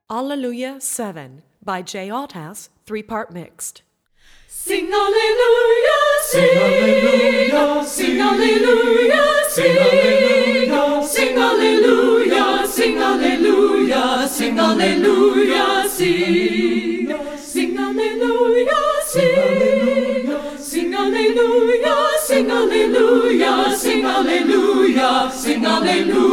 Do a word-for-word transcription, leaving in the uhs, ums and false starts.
Alleluia seven by Jay Althouse, three-part mixed. Sing Alleluia, sing Alleluia, sing Alleluia, sing Sing Alleluia, sing Alleluia, sing Alleluia, sing Sing Alleluia, sing Sing Alleluia, sing Alleluia, sing Alleluia, sing Alleluia.